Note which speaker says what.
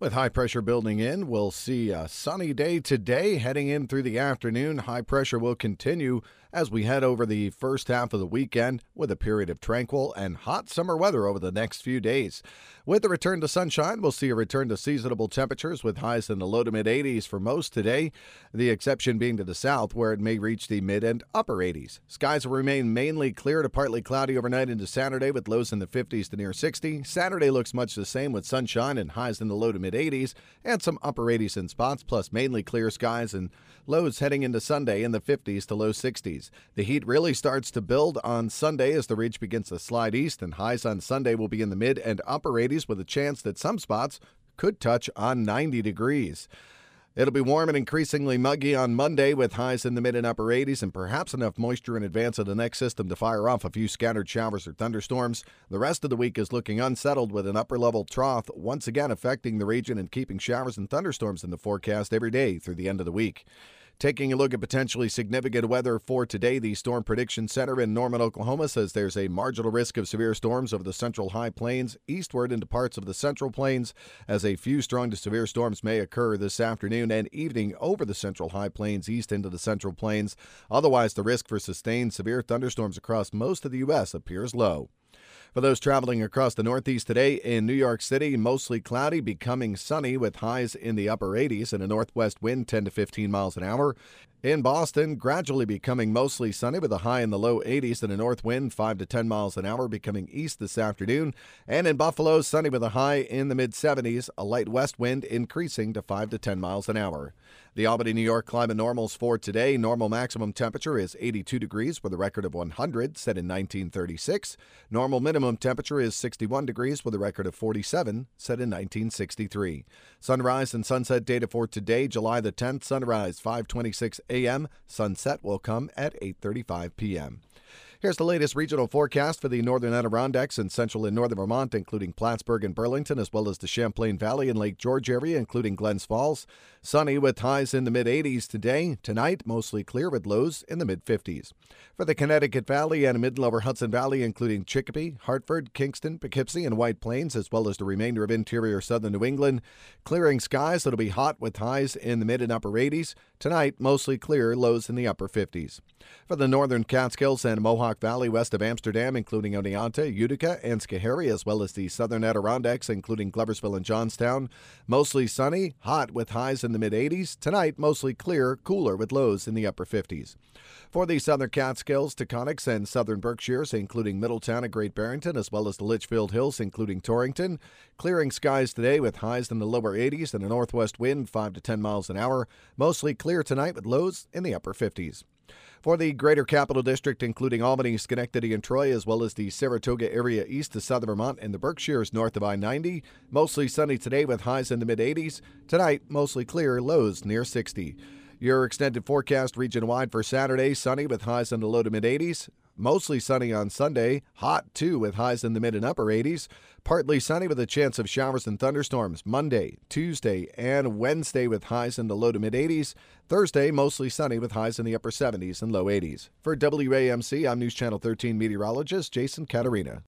Speaker 1: With high pressure building in, we'll see a sunny day today heading in through the afternoon. High pressure will continue as we head over the first half of the weekend with a period of tranquil and hot summer weather over the next few days. With the return to sunshine, we'll see a return to seasonable temperatures with highs in the low to mid 80s for most today, the exception being to the south where it may reach the mid and upper 80s. Skies will remain mainly clear to partly cloudy overnight into Saturday with lows in the 50s to near 60. Saturday looks much the same with sunshine and highs in the low to mid 80s and some upper 80s in spots, plus mainly clear skies and lows heading into Sunday in the 50s to low 60s. The heat really starts to build on Sunday as the ridge begins to slide east, and highs on Sunday will be in the mid and upper 80s with a chance that some spots could touch on 90 degrees. It'll be warm and increasingly muggy on Monday with highs in the mid and upper 80s and perhaps enough moisture in advance of the next system to fire off a few scattered showers or thunderstorms. The rest of the week is looking unsettled with an upper-level trough once again affecting the region and keeping showers and thunderstorms in the forecast every day through the end of the week. Taking a look at potentially significant weather for today, the Storm Prediction Center in Norman, Oklahoma says there's a marginal risk of severe storms over the central high plains, eastward into parts of the central plains, as a few strong to severe storms may occur this afternoon and evening over the central high plains east into the central plains. Otherwise, the risk for sustained severe thunderstorms across most of the U.S. appears low. For those traveling across the Northeast today, in New York City, mostly cloudy, becoming sunny with highs in the upper 80s and a northwest wind 10 to 15 miles an hour. In Boston, gradually becoming mostly sunny with a high in the low 80s and a north wind 5 to 10 miles an hour becoming east this afternoon. And in Buffalo, sunny with a high in the mid-70s, a light west wind increasing to 5 to 10 miles an hour. The Albany, New York climate normals for today. Normal maximum temperature is 82 degrees with a record of 100 set in 1936. Normal minimum temperature is 61 degrees with a record of 47 set in 1963. Sunrise and sunset data for today, July the 10th. Sunrise 5:26 a.m. Sunset will come at 8:35 p.m. Here's the latest regional forecast for the northern Adirondacks and central and northern Vermont, including Plattsburgh and Burlington, as well as the Champlain Valley and Lake George area, including Glens Falls. Sunny with highs in the mid-80s today. Tonight, mostly clear with lows in the mid-50s. For the Connecticut Valley and mid-lower Hudson Valley, including Chicopee, Hartford, Kingston, Poughkeepsie, and White Plains, as well as the remainder of interior southern New England. Clearing skies that'll be hot with highs in the mid and upper 80s. Tonight, mostly clear, lows in the upper 50s. For the northern Catskills and Mohawk Valley west of Amsterdam, including Oneonta, Utica, and Schoharie, as well as the southern Adirondacks, including Gloversville and Johnstown. Mostly sunny, hot with highs in the mid-80s. Tonight, mostly clear, cooler with lows in the upper 50s. For the southern Catskills, Taconics, and southern Berkshires, including Middletown and Great Barrington, as well as the Litchfield Hills, including Torrington. Clearing skies today with highs in the lower 80s and a northwest wind 5 to 10 miles an hour. Mostly clear tonight with lows in the upper 50s. For the Greater Capital District, including Albany, Schenectady, and Troy, as well as the Saratoga area east of southern Vermont and the Berkshires north of I-90. Mostly sunny today with highs in the mid-80s. Tonight, mostly clear, lows near 60. Your extended forecast region-wide for Saturday, sunny with highs in the low to mid-80s. Mostly sunny on Sunday, hot too with highs in the mid and upper 80s. Partly sunny with a chance of showers and thunderstorms Monday, Tuesday, and Wednesday with highs in the low to mid 80s. Thursday, mostly sunny with highs in the upper 70s and low 80s. For WAMC, I'm News Channel 13 meteorologist Jason Caterina.